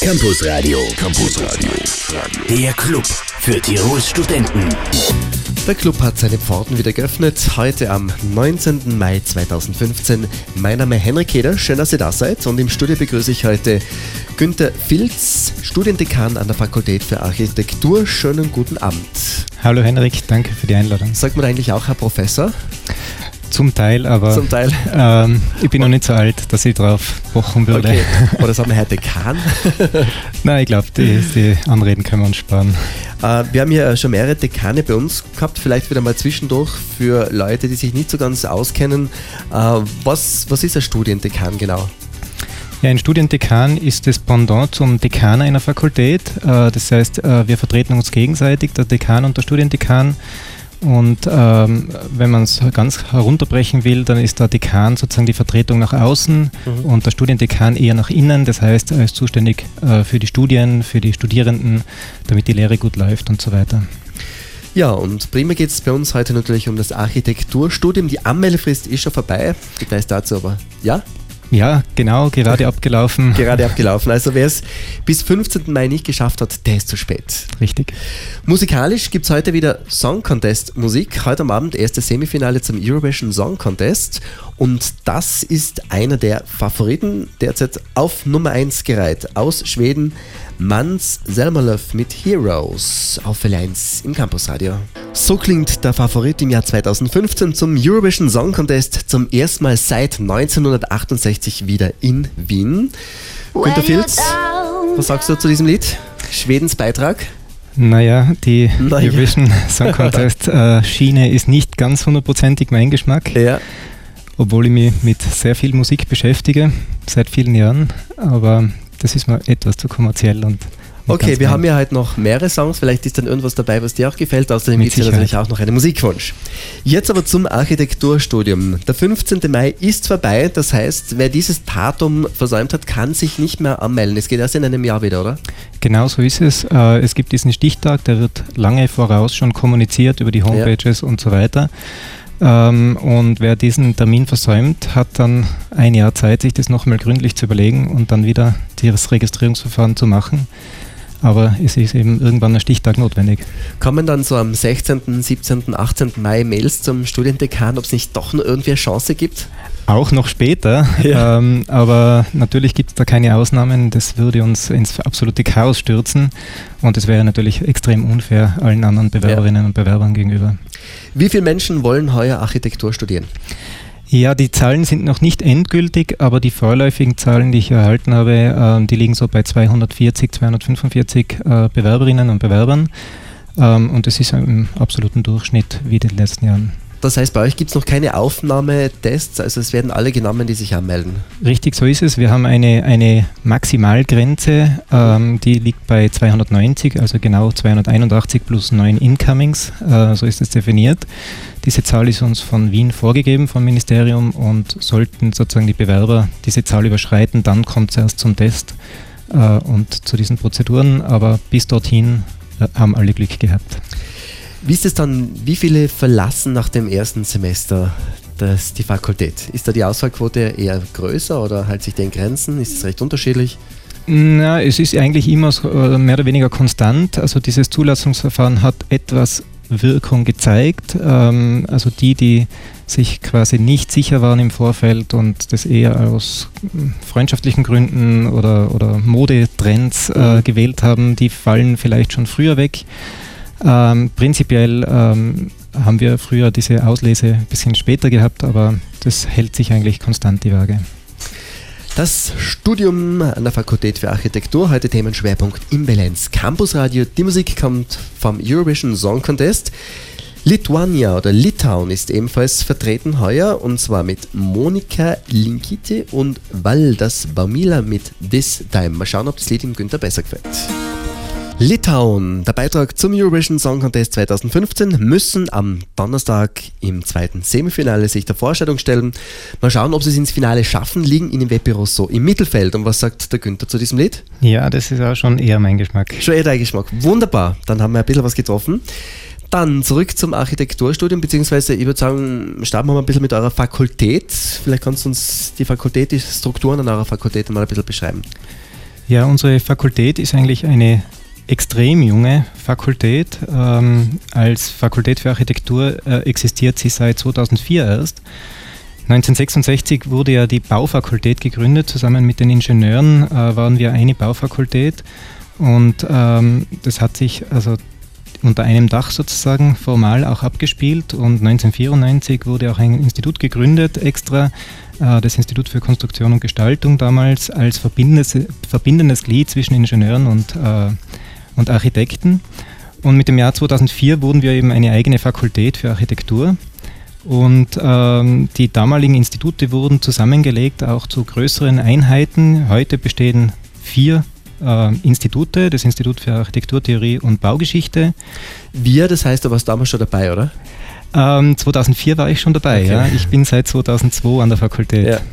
Campus Radio. Der Club für Tirols Studenten. Der Club hat seine Pforten wieder geöffnet, heute am 19. Mai 2015. Mein Name ist Henrik Heder, schön, dass ihr da seid. Und im Studio begrüße ich heute Günther Filz, Studiendekan an der Fakultät für Architektur. Schönen guten Abend. Hallo Henrik, danke für die Einladung. Sagt man eigentlich auch Herr Professor? Zum Teil, aber ich bin noch nicht so alt, dass ich drauf pochen würde. Okay. Oder sagen wir Herr Dekan? Nein, ich glaube, die Anreden können wir uns sparen. Wir haben hier schon mehrere Dekane bei uns gehabt, vielleicht wieder mal zwischendurch für Leute, die sich nicht so ganz auskennen. Was ist ein Studiendekan genau? Ja, ein Studiendekan ist das Pendant zum Dekan einer Fakultät. Das heißt, wir vertreten uns gegenseitig, der Dekan und der Studiendekan. Und wenn man es ganz herunterbrechen will, dann ist der Dekan sozusagen die Vertretung nach außen und der Studiendekan eher nach innen. Das heißt, er ist zuständig für die Studien, für die Studierenden, damit die Lehre gut läuft und so weiter. Ja, und primär geht es bei uns heute natürlich um das Architekturstudium. Die Anmeldefrist ist schon vorbei, Details dazu aber, ja? Ja, genau, gerade abgelaufen. Gerade abgelaufen. Also wer es bis 15. Mai nicht geschafft hat, der ist zu spät. Richtig. Musikalisch gibt es heute wieder Song Contest Musik. Heute am Abend erstes Semifinale zum Eurovision Song Contest. Und das ist einer der Favoriten derzeit auf Nummer 1 gereiht. Aus Schweden, Måns Zelmerlöw mit Heroes auf Welle 1 im Campusradio. So klingt der Favorit im Jahr 2015 zum Eurovision Song Contest zum ersten Mal seit 1968 wieder in Wien. Günther Filz, was sagst du zu diesem Lied? Schwedens Beitrag? Naja, die Eurovision Song Contest Schiene ist nicht ganz hundertprozentig mein Geschmack. Ja. Obwohl ich mich mit sehr viel Musik beschäftige, seit vielen Jahren, aber das ist mir etwas zu kommerziell und okay, wir haben ja heute noch mehrere Songs, vielleicht ist dann irgendwas dabei, was dir auch gefällt, außerdem gibt es ja natürlich auch noch einen Musikwunsch. Jetzt aber zum Architekturstudium. Der 15. Mai ist vorbei, das heißt, wer dieses Datum versäumt hat, kann sich nicht mehr anmelden. Es geht erst in einem Jahr wieder, oder? Genau so ist es. Es gibt diesen Stichtag, der wird lange voraus schon kommuniziert über die Homepages und so weiter. Und wer diesen Termin versäumt, hat dann ein Jahr Zeit, sich das nochmal gründlich zu überlegen und dann wieder das Registrierungsverfahren zu machen. Aber es ist eben irgendwann ein Stichtag notwendig. Kommen dann so am 16., 17., 18. Mai Mails zum Studiendekan, ob es nicht doch noch irgendwie eine Chance gibt? Auch noch später, ja. Aber natürlich gibt es da keine Ausnahmen. Das würde uns ins absolute Chaos stürzen und es wäre natürlich extrem unfair allen anderen Bewerberinnen und Bewerbern gegenüber. Wie viele Menschen wollen heuer Architektur studieren? Ja, die Zahlen sind noch nicht endgültig, aber die vorläufigen Zahlen, die ich erhalten habe, die liegen so bei 240, 245 Bewerberinnen und Bewerbern. Und das ist im absoluten Durchschnitt wie in den letzten Jahren. Das heißt, bei euch gibt es noch keine Aufnahmetests, also es werden alle genommen, die sich anmelden? Richtig, so ist es. Wir haben eine Maximalgrenze, die liegt bei 290, also genau 281 plus 9 Incomings, so ist es definiert. Diese Zahl ist uns von Wien vorgegeben, vom Ministerium, und sollten sozusagen die Bewerber diese Zahl überschreiten, dann kommt es erst zum Test und zu diesen Prozeduren, aber bis dorthin haben alle Glück gehabt. Wie ist es dann, wie viele verlassen nach dem ersten Semester die Fakultät? Ist da die Auswahlquote eher größer oder hält sich die in Grenzen? Ist es recht unterschiedlich? Na, es ist eigentlich immer mehr oder weniger konstant. Also dieses Zulassungsverfahren hat etwas Wirkung gezeigt. Also die sich quasi nicht sicher waren im Vorfeld und das eher aus freundschaftlichen Gründen oder Modetrends gewählt haben, die fallen vielleicht schon früher weg. Prinzipiell haben wir früher diese Auslese ein bisschen später gehabt, aber das hält sich eigentlich konstant die Waage. Das Studium an der Fakultät für Architektur, heute Themenschwerpunkt im Welle 1 Campusradio. Die Musik kommt vom Eurovision Song Contest. Lituania oder Litauen ist ebenfalls vertreten heuer, und zwar mit Monika Linkite und Valdas Baumila mit This Time. Mal schauen, ob das Lied dem Günther besser gefällt. Litauen, der Beitrag zum Eurovision Song Contest 2015, müssen am Donnerstag im zweiten Semifinale sich der Vorstellung stellen. Mal schauen, ob sie es ins Finale schaffen, liegen in den Wettbüros so im Mittelfeld. Und was sagt der Günther zu diesem Lied? Ja, das ist auch schon eher mein Geschmack. Schon eher dein Geschmack. Wunderbar, dann haben wir ein bisschen was getroffen. Dann zurück zum Architekturstudium, beziehungsweise ich würde sagen, starten wir mal ein bisschen mit eurer Fakultät. Vielleicht kannst du uns die Strukturen an eurer Fakultät mal ein bisschen beschreiben. Ja, unsere Fakultät ist eigentlich eine extrem junge Fakultät. Als Fakultät für Architektur existiert sie seit 2004 erst. 1966 wurde ja die Baufakultät gegründet. Zusammen mit den Ingenieuren waren wir eine Baufakultät. Und das hat sich also unter einem Dach sozusagen formal auch abgespielt. Und 1994 wurde auch ein Institut gegründet, extra das Institut für Konstruktion und Gestaltung, damals als verbindendes Glied zwischen Ingenieuren und Architekten. Und mit dem Jahr 2004 wurden wir eben eine eigene Fakultät für Architektur. Und die damaligen Institute wurden zusammengelegt, auch zu größeren Einheiten. Heute bestehen 4 Institute, das Institut für Architekturtheorie und Baugeschichte. Das heißt, du warst damals schon dabei, oder? 2004 war ich schon dabei, okay. Ja. Ich bin seit 2002 an der Fakultät. Ja.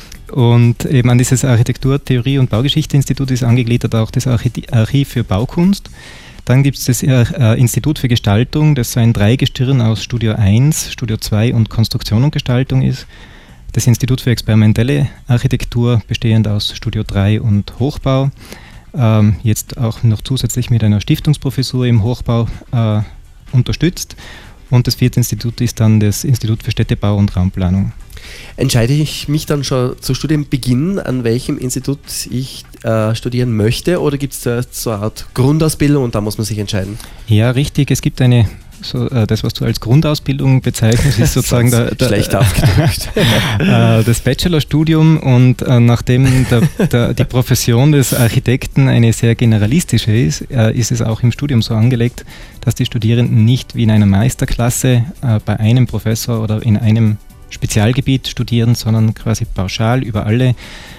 Und eben an dieses Architekturtheorie und Baugeschichte-Institut ist angegliedert auch das Archiv für Baukunst. Dann gibt es das Institut für Gestaltung, das so ein Dreigestirn aus Studio 1, Studio 2 und Konstruktion und Gestaltung ist. Das Institut für experimentelle Architektur, bestehend aus Studio 3 und Hochbau. Jetzt auch noch zusätzlich mit einer Stiftungsprofessur im Hochbau unterstützt. Und das 4. Institut ist dann das Institut für Städtebau und Raumplanung. Entscheide ich mich dann schon zu Studienbeginn, an welchem Institut ich studieren möchte, oder gibt es da so eine Art Grundausbildung und da muss man sich entscheiden? Ja, richtig. Es gibt das, was du als Grundausbildung bezeichnest, ist sozusagen schlecht aufgedrückt. Das Bachelorstudium, und nachdem die Profession des Architekten eine sehr generalistische ist, ist es auch im Studium so angelegt, dass die Studierenden nicht wie in einer Meisterklasse bei einem Professor oder in einem Spezialgebiet studieren, sondern quasi pauschal über alle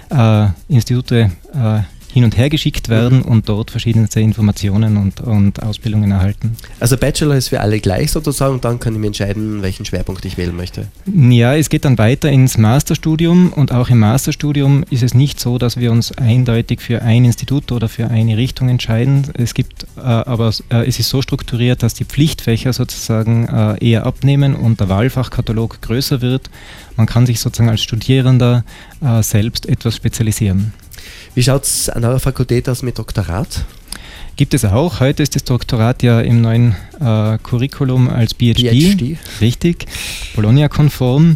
Institute hin und her geschickt werden und dort verschiedenste Informationen und Ausbildungen erhalten. Also Bachelor ist für alle gleich sozusagen, und dann kann ich mir entscheiden, welchen Schwerpunkt ich wählen möchte. Ja, es geht dann weiter ins Masterstudium, und auch im Masterstudium ist es nicht so, dass wir uns eindeutig für ein Institut oder für eine Richtung entscheiden. Es ist so strukturiert, dass die Pflichtfächer sozusagen eher abnehmen und der Wahlfachkatalog größer wird. Man kann sich sozusagen als Studierender selbst etwas spezialisieren. Wie schaut es an eurer Fakultät aus mit Doktorat? Gibt es auch. Heute ist das Doktorat ja im neuen Curriculum als PhD. Richtig, Bologna-konform.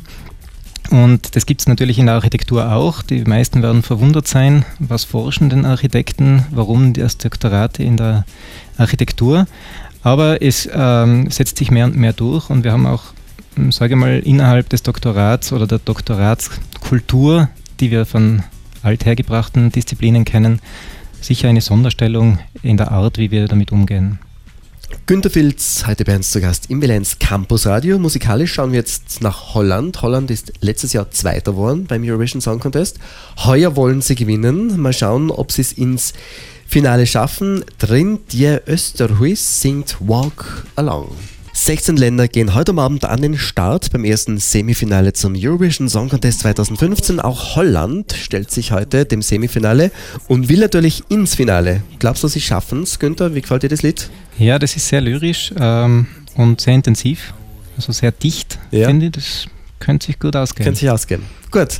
Und das gibt es natürlich in der Architektur auch. Die meisten werden verwundert sein, was forschen denn Architekten, warum das Doktorat in der Architektur. Aber es setzt sich mehr und mehr durch, und wir haben auch, sage ich mal, innerhalb des Doktorats oder der Doktoratskultur, die wir von althergebrachten Disziplinen kennen, sicher eine Sonderstellung in der Art, wie wir damit umgehen. Günter Filz, heute bei uns zu Gast im Valenz Campus Radio. Musikalisch schauen wir jetzt nach Holland. Holland ist letztes Jahr Zweiter geworden beim Eurovision Song Contest. Heuer wollen sie gewinnen. Mal schauen, ob sie es ins Finale schaffen. Trintje Österhuis singt Walk Along. 16 Länder gehen heute Abend an den Start beim ersten Semifinale zum Eurovision Song Contest 2015. Auch Holland stellt sich heute dem Semifinale und will natürlich ins Finale. Glaubst du, sie schaffen es, Günther? Wie gefällt dir das Lied? Ja, das ist sehr lyrisch und sehr intensiv, also sehr dicht, finde ich. Das könnte sich gut ausgehen. Könnte sich ausgehen. Gut.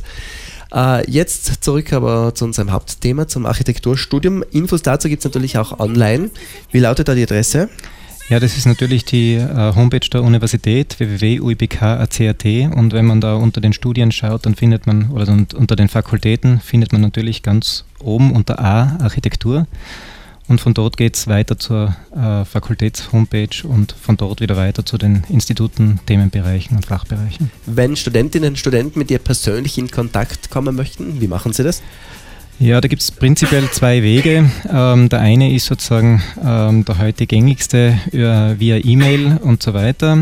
Jetzt zurück aber zu unserem Hauptthema, zum Architekturstudium. Infos dazu gibt es natürlich auch online. Wie lautet da die Adresse? Ja, das ist natürlich die Homepage der Universität, www.uibk.ac.at, und wenn man da unter den Studien schaut, dann findet man, oder unter den Fakultäten findet man natürlich ganz oben unter A Architektur, und von dort geht es weiter zur Fakultäts-Homepage und von dort wieder weiter zu den Instituten, Themenbereichen und Fachbereichen. Wenn Studentinnen und Studenten mit dir persönlich in Kontakt kommen möchten, wie machen sie das? Ja, da gibt es prinzipiell 2 Wege. Der eine ist sozusagen der heute gängigste via E-Mail und so weiter.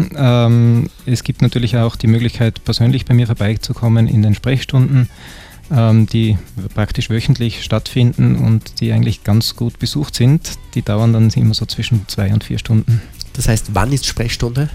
Es gibt natürlich auch die Möglichkeit, persönlich bei mir vorbeizukommen in den Sprechstunden, die praktisch wöchentlich stattfinden und die eigentlich ganz gut besucht sind. Die dauern dann immer so zwischen 2 und 4 Stunden. Das heißt, wann ist Sprechstunde?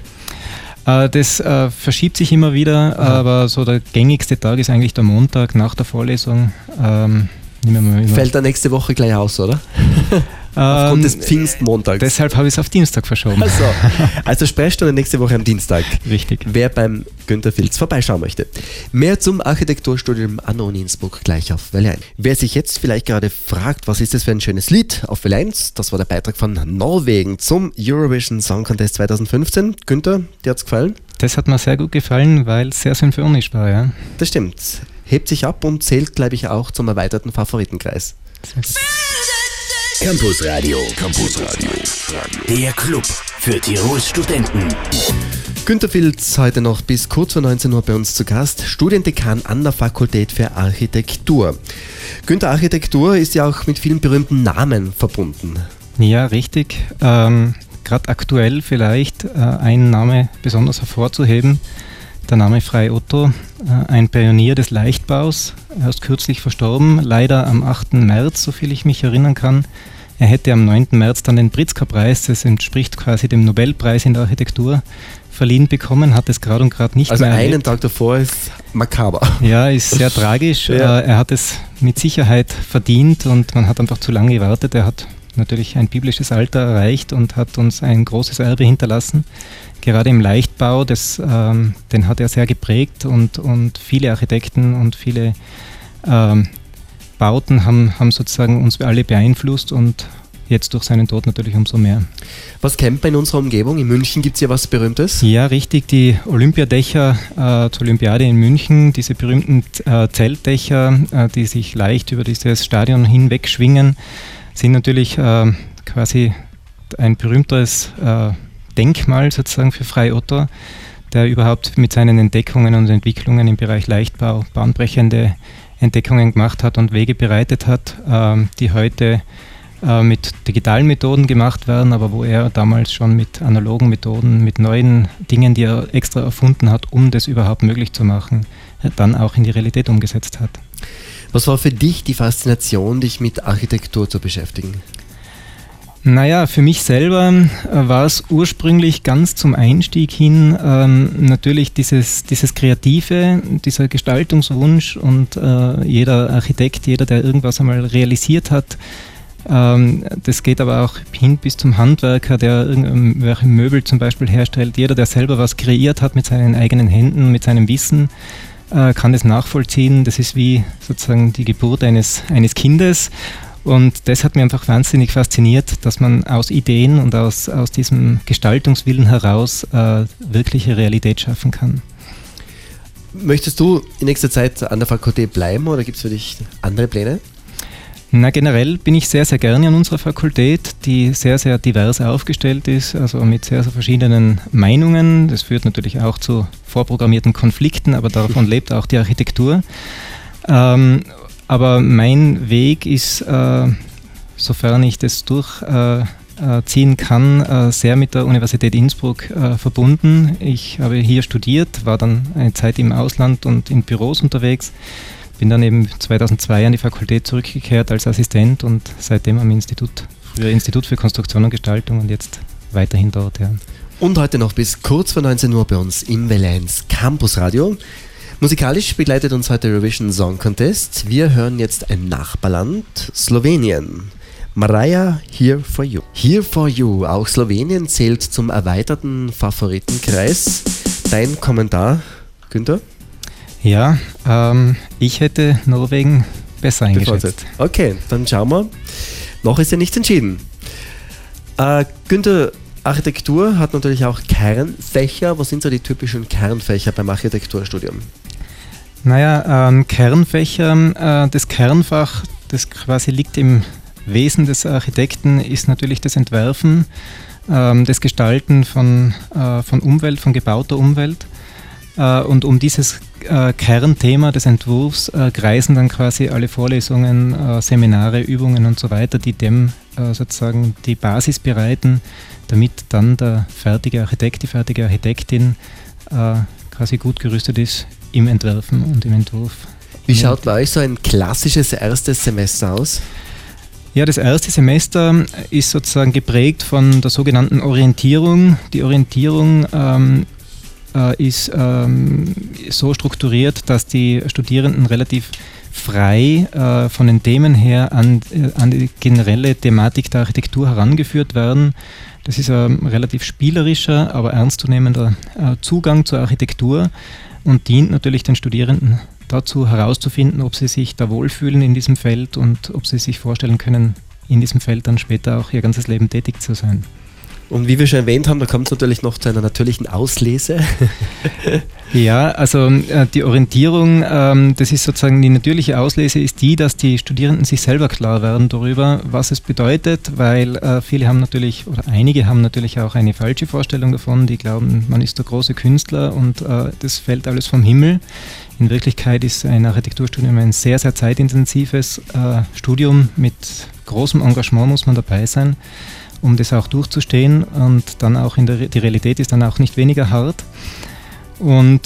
Das verschiebt sich immer wieder, aber so der gängigste Tag ist eigentlich der Montag nach der Vorlesung. Fällt dann nächste Woche gleich aus, oder? Aufgrund des Pfingstmontags. Deshalb habe ich es auf Dienstag verschoben. Also Sprechstunde nächste Woche am Dienstag. Richtig. Wer beim Günter Filz vorbeischauen möchte. Mehr zum Architekturstudium an der Uni Innsbruck gleich auf Welle 1. Wer sich jetzt vielleicht gerade fragt, was ist das für ein schönes Lied auf Welle 1, das war der Beitrag von Norwegen zum Eurovision Song Contest 2015. Günther, dir hat's gefallen? Das hat mir sehr gut gefallen, weil es sehr symphonisch war, ja. Das stimmt. Hebt sich ab und zählt, glaube ich, auch zum erweiterten Favoritenkreis. Campus Radio. Der Club für Tirols Studenten. Günter Filz heute noch bis kurz vor 19 Uhr bei uns zu Gast, Studiendekan an der Fakultät für Architektur. Günter, Architektur ist ja auch mit vielen berühmten Namen verbunden. Ja, richtig. Gerade aktuell vielleicht ein Name besonders hervorzuheben. Der Name Frei Otto, ein Pionier des Leichtbaus, er ist kürzlich verstorben, leider am 8. März, soviel ich mich erinnern kann. Er hätte am 9. März dann den Pritzker-Preis, das entspricht quasi dem Nobelpreis in der Architektur, verliehen bekommen, hat es gerade und gerade nicht also mehr erlebt. Einen Tag davor ist makaber. Ja, ist sehr tragisch. Ja. Er hat es mit Sicherheit verdient und man hat einfach zu lange gewartet. Er hat natürlich ein biblisches Alter erreicht und hat uns ein großes Erbe hinterlassen. Gerade im Leichtbau, den hat er sehr geprägt und viele Architekten und viele Bauten haben sozusagen uns alle beeinflusst und jetzt durch seinen Tod natürlich umso mehr. Was kennt man in unserer Umgebung? In München gibt es ja was Berühmtes? Ja, richtig, die Olympiadächer zur Olympiade in München, diese berühmten Zeltdächer, die sich leicht über dieses Stadion hinweg schwingen, sind natürlich quasi ein berühmteres Denkmal sozusagen für Frei Otto, der überhaupt mit seinen Entdeckungen und Entwicklungen im Bereich Leichtbau bahnbrechende Entdeckungen gemacht hat und Wege bereitet hat, die heute mit digitalen Methoden gemacht werden, aber wo er damals schon mit analogen Methoden, mit neuen Dingen, die er extra erfunden hat, um das überhaupt möglich zu machen, dann auch in die Realität umgesetzt hat. Was war für dich die Faszination, dich mit Architektur zu beschäftigen? Naja, für mich selber war es ursprünglich ganz zum Einstieg hin natürlich dieses Kreative, dieser Gestaltungswunsch und jeder Architekt, jeder, der irgendwas einmal realisiert hat, das geht aber auch hin bis zum Handwerker, der irgendwelche Möbel zum Beispiel herstellt. Jeder, der selber was kreiert hat mit seinen eigenen Händen, mit seinem Wissen, kann das nachvollziehen. Das ist wie sozusagen die Geburt eines Kindes. Und das hat mich einfach wahnsinnig fasziniert, dass man aus Ideen und aus diesem Gestaltungswillen heraus wirkliche Realität schaffen kann. Möchtest du in nächster Zeit an der Fakultät bleiben oder gibt es für dich andere Pläne? Na, generell bin ich sehr, sehr gerne an unserer Fakultät, die sehr, sehr divers aufgestellt ist, also mit sehr, sehr verschiedenen Meinungen. Das führt natürlich auch zu vorprogrammierten Konflikten, aber davon lebt auch die Architektur. Aber mein Weg ist, sofern ich das durchziehen kann, sehr mit der Universität Innsbruck verbunden. Ich habe hier studiert, war dann eine Zeit im Ausland und in Büros unterwegs. Bin dann eben 2002 an die Fakultät zurückgekehrt als Assistent und seitdem am Institut für Konstruktion und Gestaltung und jetzt weiterhin dort. Ja. Und heute noch bis kurz vor 19 Uhr bei uns im Welle 1 Campus Radio. Musikalisch begleitet uns heute Eurovision Song Contest. Wir hören jetzt ein Nachbarland, Slowenien. Mariah, Here for You. Here for You, auch Slowenien zählt zum erweiterten Favoritenkreis. Dein Kommentar, Günther? Ja, ich hätte Norwegen besser eingeschätzt. Okay, dann schauen wir. Noch ist ja nichts entschieden. Günther, Architektur hat natürlich auch Kernfächer. Was sind so die typischen Kernfächer beim Architekturstudium? Naja, Kernfächer, das Kernfach, das quasi liegt im Wesen des Architekten, ist natürlich das Entwerfen, das Gestalten von Umwelt, von gebauter Umwelt. Und um dieses Kernthema des Entwurfs kreisen dann quasi alle Vorlesungen, Seminare, Übungen und so weiter, die dem sozusagen die Basis bereiten, damit dann der fertige Architekt, die fertige Architektin quasi gut gerüstet ist im Entwerfen und im Entwurf. Wie schaut bei euch so ein klassisches erstes Semester aus? Ja, das erste Semester ist sozusagen geprägt von der sogenannten Orientierung. Die Orientierung ist so strukturiert, dass die Studierenden relativ frei von den Themen her an die generelle Thematik der Architektur herangeführt werden. Das ist ein relativ spielerischer, aber ernstzunehmender Zugang zur Architektur und dient natürlich den Studierenden dazu herauszufinden, ob sie sich da wohlfühlen in diesem Feld und ob sie sich vorstellen können, in diesem Feld dann später auch ihr ganzes Leben tätig zu sein. Und wie wir schon erwähnt haben, da kommt es natürlich noch zu einer natürlichen Auslese. Ja, also die Orientierung, das ist sozusagen die natürliche Auslese, ist die, dass die Studierenden sich selber klar werden darüber, was es bedeutet, weil viele haben natürlich, oder einige haben natürlich auch eine falsche Vorstellung davon, die glauben, man ist der große Künstler und das fällt alles vom Himmel. In Wirklichkeit ist ein Architekturstudium ein sehr, sehr zeitintensives Studium, mit großem Engagement muss man dabei sein, um das auch durchzustehen, und dann auch die Realität ist dann auch nicht weniger hart. Und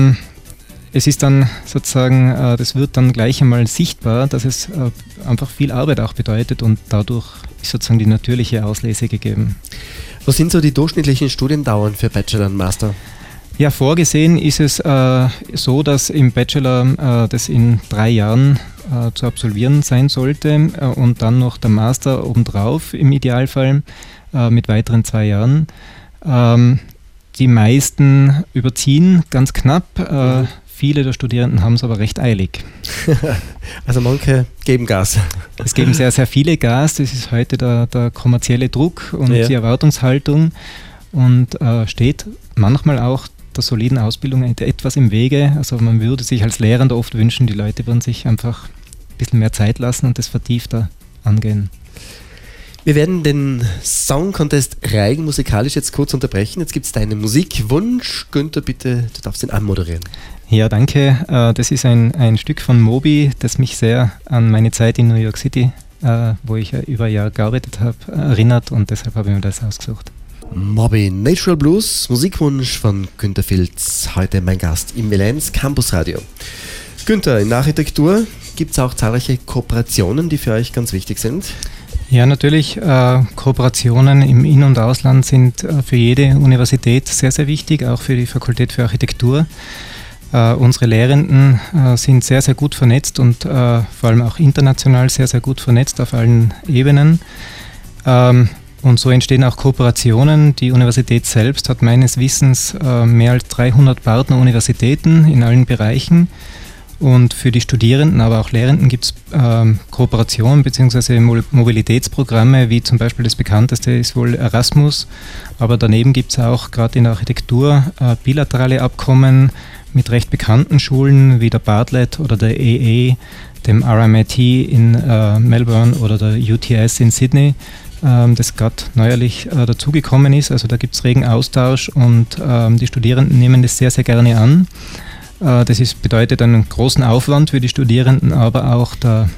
es ist dann sozusagen, das wird dann gleich einmal sichtbar, dass es einfach viel Arbeit auch bedeutet, und dadurch ist sozusagen die natürliche Auslese gegeben. Was sind so die durchschnittlichen Studiendauern für Bachelor und Master? Ja, vorgesehen ist es so, dass im Bachelor das in 3 Jahren zu absolvieren sein sollte und dann noch der Master obendrauf im Idealfall mit weiteren 2 Jahren. Die meisten überziehen ganz knapp, viele der Studierenden haben es aber recht eilig. Also manche geben Gas. Es geben sehr, sehr viele Gas, das ist heute der kommerzielle Druck und die Erwartungshaltung, und steht manchmal auch der soliden Ausbildung etwas im Wege. Also man würde sich als Lehrender oft wünschen, die Leute würden sich einfach ein bisschen mehr Zeit lassen und das vertiefter angehen. Wir werden den Song Contest Reigen musikalisch jetzt kurz unterbrechen. Jetzt gibt es deinen Musikwunsch. Günther, bitte, du darfst ihn anmoderieren. Ja, danke. Das ist ein Stück von Moby, das mich sehr an meine Zeit in New York City, wo ich über ein Jahr gearbeitet habe, erinnert, und deshalb habe ich mir das ausgesucht. Moby, Natural Blues, Musikwunsch von Günther Filz, heute mein Gast im Valenz Campus Radio. Günther, in der Architektur gibt es auch zahlreiche Kooperationen, die für euch ganz wichtig sind. Ja, natürlich. Kooperationen im In- und Ausland sind für jede Universität sehr, sehr wichtig, auch für die Fakultät für Architektur. Unsere Lehrenden sind sehr, sehr gut vernetzt und vor allem auch international sehr, sehr gut vernetzt auf allen Ebenen. Und so entstehen auch Kooperationen. Die Universität selbst hat meines Wissens mehr als 300 Partneruniversitäten in allen Bereichen. Und für die Studierenden, aber auch Lehrenden gibt es Kooperationen bzw. Mobilitätsprogramme, wie zum Beispiel das bekannteste ist wohl Erasmus. Aber daneben gibt es auch gerade in der Architektur bilaterale Abkommen mit recht bekannten Schulen wie der Bartlett oder der EE, dem RMIT in Melbourne oder der UTS in Sydney, das gerade neuerlich dazugekommen ist. Also da gibt es regen Austausch, und die Studierenden nehmen das sehr, sehr gerne an. Das bedeutet einen großen Aufwand für die Studierenden, aber auch der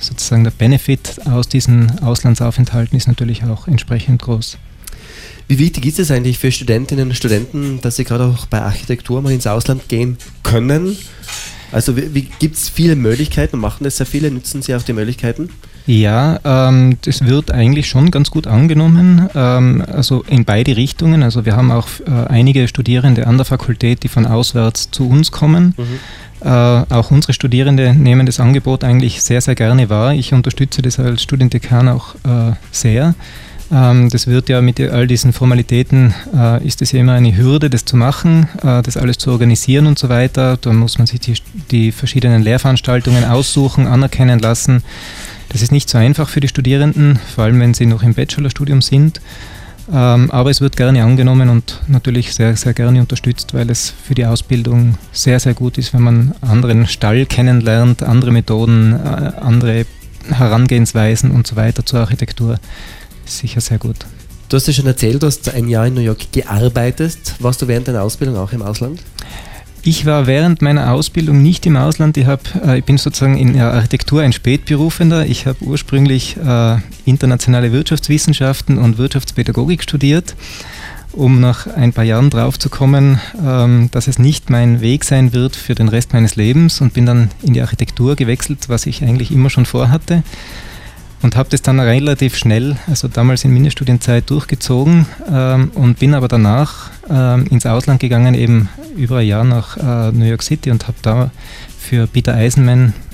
Benefit aus diesen Auslandsaufenthalten ist natürlich auch entsprechend groß. Wie wichtig ist es eigentlich für Studentinnen und Studenten, dass sie gerade auch bei Architektur mal ins Ausland gehen können? Also gibt es viele Möglichkeiten, machen das sehr viele, nutzen sie auch die Möglichkeiten? Ja, das wird eigentlich schon ganz gut angenommen, also in beide Richtungen. Also wir haben auch einige Studierende an der Fakultät, die von auswärts zu uns kommen. Auch unsere Studierende nehmen das Angebot eigentlich sehr, sehr gerne wahr. Ich unterstütze das als Studiendekan auch sehr. Das wird ja mit all diesen Formalitäten, ist es ja immer eine Hürde, das zu machen, das alles zu organisieren und so weiter. Da muss man sich die verschiedenen Lehrveranstaltungen aussuchen, anerkennen lassen. Das ist nicht so einfach für die Studierenden, vor allem wenn sie noch im Bachelorstudium sind. Aber es wird gerne angenommen und natürlich sehr, sehr gerne unterstützt, weil es für die Ausbildung sehr, sehr gut ist, wenn man anderen Stall kennenlernt, andere Methoden, andere Herangehensweisen und so weiter zur Architektur. Ist sicher sehr gut. Du hast ja schon erzählt, du hast ein Jahr in New York gearbeitet. Warst du während deiner Ausbildung auch im Ausland? Ich war während meiner Ausbildung nicht im Ausland. Ich bin sozusagen in der Architektur ein Spätberufender. Ich habe ursprünglich internationale Wirtschaftswissenschaften und Wirtschaftspädagogik studiert, um nach ein paar Jahren drauf zu kommen, dass es nicht mein Weg sein wird für den Rest meines Lebens, und bin dann in die Architektur gewechselt, was ich eigentlich immer schon vorhatte. Und habe das dann relativ schnell, also damals in Mindeststudienzeit, durchgezogen und bin aber danach ins Ausland gegangen, eben über ein Jahr nach New York City, und habe da für Peter Eisenman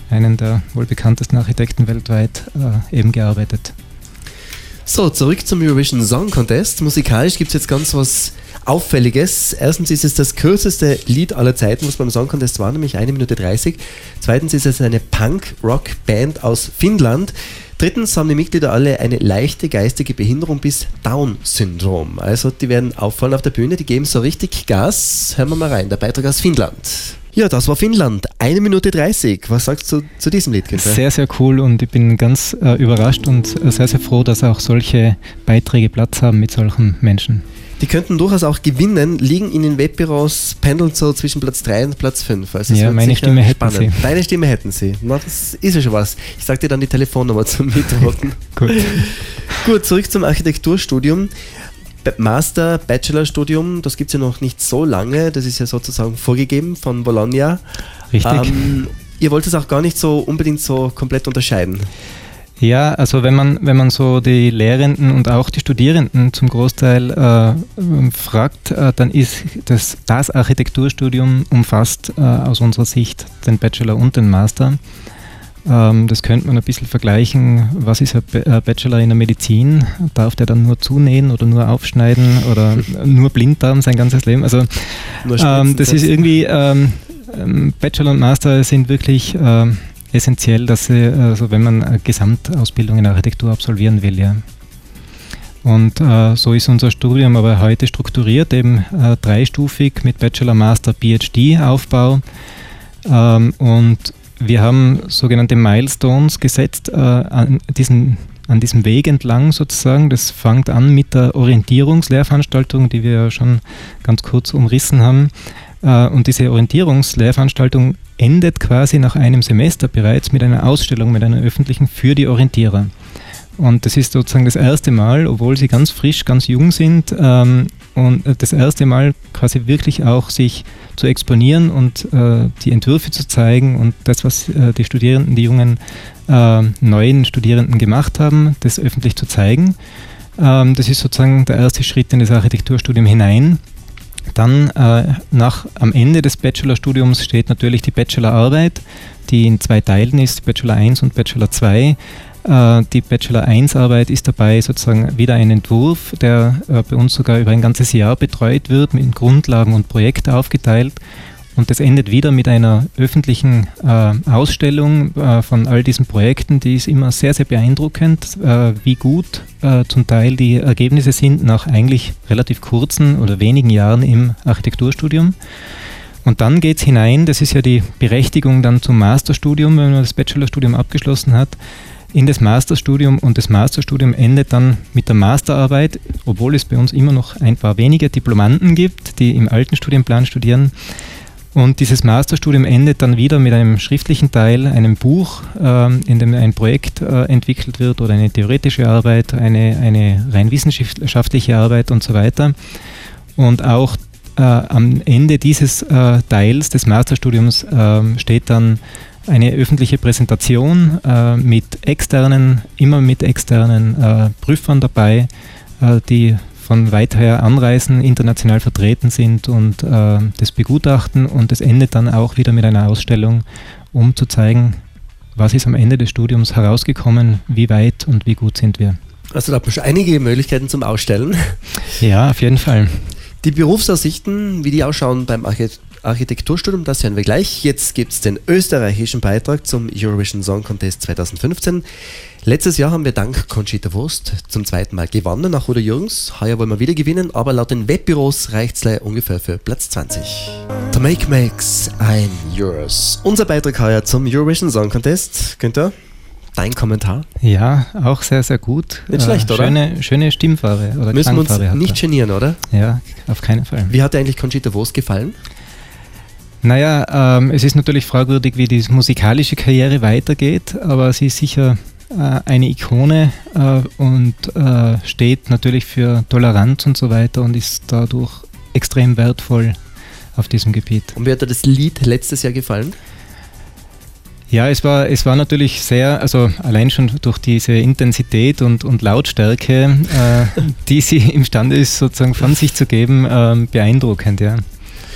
einen der wohl bekanntesten Architekten weltweit, eben gearbeitet. So, zurück zum Eurovision Song Contest. Musikalisch gibt es jetzt ganz was Auffälliges. Erstens ist es das kürzeste Lied aller Zeiten, was beim Song Contest war, nämlich 1 Minute 30. Zweitens ist es eine Punk-Rock-Band aus Finnland. Drittens haben die Mitglieder alle eine leichte geistige Behinderung bis Down-Syndrom. Also die werden auffallen auf der Bühne, die geben so richtig Gas. Hören wir mal rein, der Beitrag aus Finnland. Ja, das war Finnland. 1 Minute 30. Was sagst du zu diesem Lied, Günther? Sehr, sehr cool und ich bin ganz überrascht und sehr, sehr froh, dass auch solche Beiträge Platz haben mit solchen Menschen. Die könnten durchaus auch gewinnen, liegen in den Webbüros, pendeln so zwischen Platz 3 und Platz 5. Also ja, meine Stimme hätten sie. Deine Stimme hätten sie. Na, das ist ja schon was. Ich sag dir dann die Telefonnummer zum Mitraten. Gut, zurück zum Architekturstudium. Master, Bachelorstudium, das gibt es ja noch nicht so lange, das ist ja sozusagen vorgegeben von Bologna. Richtig. Ihr wollt es auch gar nicht so unbedingt so komplett unterscheiden. Ja, also wenn man so die Lehrenden und auch die Studierenden zum Großteil fragt, dann ist das Architekturstudium umfasst aus unserer Sicht den Bachelor und den Master. Das könnte man ein bisschen vergleichen, was ist ein Bachelor in der Medizin? Darf der dann nur zunähen oder nur aufschneiden oder nur Blinddarm sein ganzes Leben? Also das ist irgendwie, Bachelor und Master sind wirklich essentiell, dass sie, also wenn man eine Gesamtausbildung in Architektur absolvieren will, ja. Und so ist unser Studium aber heute strukturiert, eben dreistufig mit Bachelor, Master, PhD-Aufbau und wir haben sogenannte Milestones gesetzt an diesem Weg entlang sozusagen. Das fängt an mit der Orientierungslehrveranstaltung, die wir ja schon ganz kurz umrissen haben. Und diese Orientierungslehrveranstaltung endet quasi nach einem Semester bereits mit einer Ausstellung, mit einer öffentlichen für die Orientierer. Und das ist sozusagen das erste Mal, obwohl sie ganz frisch, ganz jung sind, und das erste Mal quasi wirklich auch sich zu exponieren und die Entwürfe zu zeigen und das, was die Studierenden, die jungen neuen Studierenden gemacht haben, das öffentlich zu zeigen. Das ist sozusagen der erste Schritt in das Architekturstudium hinein. Dann am Ende des Bachelorstudiums steht natürlich die Bachelorarbeit, die in 2 Teilen ist, Bachelor 1 und Bachelor 2. Die Bachelor 1 Arbeit ist dabei sozusagen wieder ein Entwurf, der bei uns sogar über ein ganzes Jahr betreut wird, mit Grundlagen und Projekte aufgeteilt. Und das endet wieder mit einer öffentlichen Ausstellung von all diesen Projekten, die ist immer sehr, sehr beeindruckend, wie gut zum Teil die Ergebnisse sind nach eigentlich relativ kurzen oder wenigen Jahren im Architekturstudium. Und dann geht es hinein, das ist ja die Berechtigung dann zum Masterstudium, wenn man das Bachelorstudium abgeschlossen hat, in das Masterstudium, und das Masterstudium endet dann mit der Masterarbeit, obwohl es bei uns immer noch ein paar wenige Diplomanden gibt, die im alten Studienplan studieren. Und dieses Masterstudium endet dann wieder mit einem schriftlichen Teil, einem Buch, in dem ein Projekt entwickelt wird oder eine theoretische Arbeit, eine rein wissenschaftliche Arbeit und so weiter. Und auch am Ende dieses Teils des Masterstudiums steht dann eine öffentliche Präsentation mit externen Prüfern dabei, die von weit her anreisen, international vertreten sind und das begutachten, und es endet dann auch wieder mit einer Ausstellung, um zu zeigen, was ist am Ende des Studiums herausgekommen, wie weit und wie gut sind wir. Also da hat man schon einige Möglichkeiten zum Ausstellen. Ja, auf jeden Fall. Die Berufsaussichten, wie die ausschauen beim Architekturstudium, das hören wir gleich. Jetzt gibt es den österreichischen Beitrag zum Eurovision Song Contest 2015. Letztes Jahr haben wir dank Conchita Wurst zum 2. Mal gewonnen, nach Udo Jürgens. Heuer wollen wir wieder gewinnen, aber laut den Webbüros reicht es ungefähr für Platz 20. The Make Makes, I'm Yours. Unser Beitrag heuer zum Eurovision Song Contest. Günther, dein Kommentar? Ja, auch sehr, sehr gut. Nicht schlecht, oder? Schöne Stimmfarbe oder müssen wir uns Klangfarbe nicht genieren, oder? Ja, auf keinen Fall. Wie hat dir eigentlich Conchita Wurst gefallen? Naja, es ist natürlich fragwürdig, wie die musikalische Karriere weitergeht, aber sie ist sicher eine Ikone und steht natürlich für Toleranz und so weiter und ist dadurch extrem wertvoll auf diesem Gebiet. Und wie hat dir das Lied letztes Jahr gefallen? Ja, es war natürlich sehr, also allein schon durch diese Intensität und Lautstärke, die sie imstande ist, sozusagen von sich zu geben, beeindruckend, ja.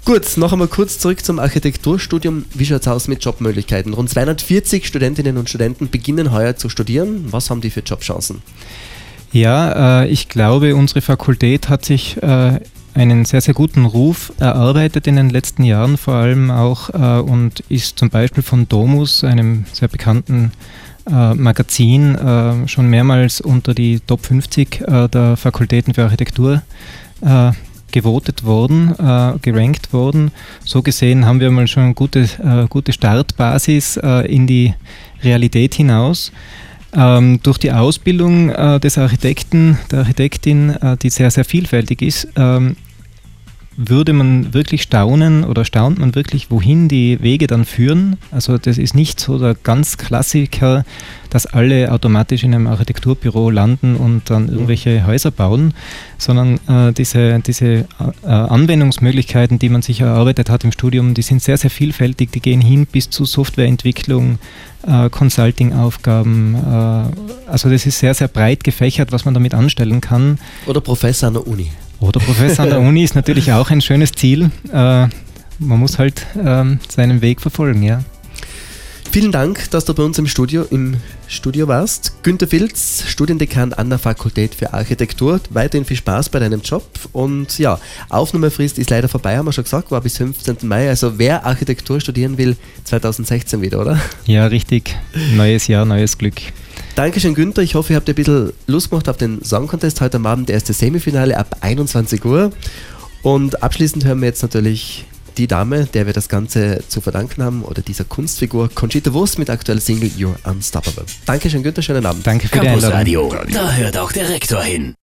Gut, noch einmal kurz zurück zum Architekturstudium. Wie schaut es aus mit Jobmöglichkeiten? Rund 240 Studentinnen und Studenten beginnen heuer zu studieren. Was haben die für Jobchancen? Ja, ich glaube, unsere Fakultät hat sich einen sehr, sehr guten Ruf erarbeitet in den letzten Jahren vor allem auch und ist zum Beispiel von Domus, einem sehr bekannten Magazin, schon mehrmals unter die Top 50 der Fakultäten für Architektur gewotet worden, gerankt worden. So gesehen haben wir mal schon eine gute Startbasis in die Realität hinaus. Durch die Ausbildung des Architekten, der Architektin, die sehr, sehr vielfältig ist, würde man wirklich staunt man wirklich, wohin die Wege dann führen. Also das ist nicht so der ganz Klassiker, dass alle automatisch in einem Architekturbüro landen und dann irgendwelche Häuser bauen, sondern diese Anwendungsmöglichkeiten, die man sich erarbeitet hat im Studium, die sind sehr, sehr vielfältig. Die gehen hin bis zu Softwareentwicklung, Consulting-Aufgaben. Also das ist sehr, sehr breit gefächert, was man damit anstellen kann. Oder Professor an der Uni. Oder Professor an der Uni ist natürlich auch ein schönes Ziel. Man muss halt seinen Weg verfolgen, ja. Vielen Dank, dass du bei uns im Studio warst. Günter Filz, Studiendekan an der Fakultät für Architektur. Weiterhin viel Spaß bei deinem Job. Und ja, Aufnahmefrist ist leider vorbei, haben wir schon gesagt, war bis 15. Mai. Also wer Architektur studieren will, 2016 wieder, oder? Ja, richtig. Neues Jahr, neues Glück. Dankeschön, Günther. Ich hoffe, ihr habt ein bisschen Lust gemacht auf den Song Contest. Heute am Abend erste Semifinale ab 21 Uhr. Und abschließend hören wir jetzt natürlich die Dame, der wir das Ganze zu verdanken haben, oder dieser Kunstfigur, Conchita Wurst mit aktueller Single You're Unstoppable. Dankeschön, Günther. Schönen Abend. Danke für die Einladung. Campus Radio, da hört auch der Rektor hin.